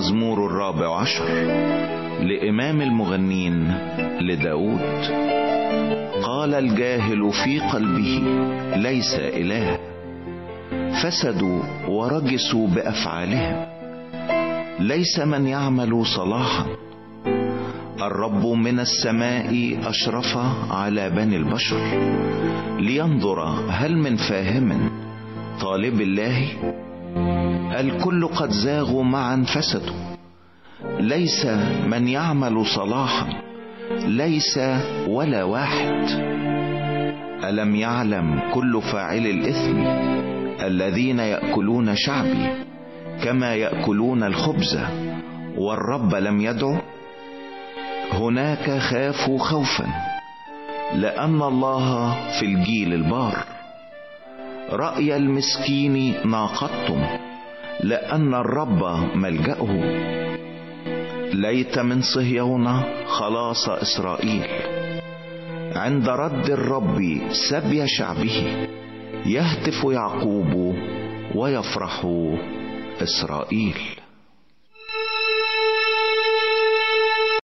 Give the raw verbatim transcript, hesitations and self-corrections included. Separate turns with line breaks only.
المزمور الرابع عشر لإمام المغنين لداود. قال الجاهل في قلبه ليس إله، فسدوا ورجسوا بأفعالهم، ليس من يعمل صلاحا. الرب من السماء أشرف على بني البشر لينظر هل من فاهم طالب الله. الكل قد زاغوا معا فسدوا، ليس من يعمل صلاحا، ليس ولا واحد. ألم يعلم كل فاعل الإثم الذين يأكلون شعبي كما يأكلون الخبز والرب لم يدعو؟ هناك خافوا خوفا لأن الله في الجيل البار. رأي المسكين ناقضتم لأن الرب ملجأه. ليت من صهيون خلاص إسرائيل، عند رد الرب سبي شعبه. يهتف يعقوب ويفرح إسرائيل.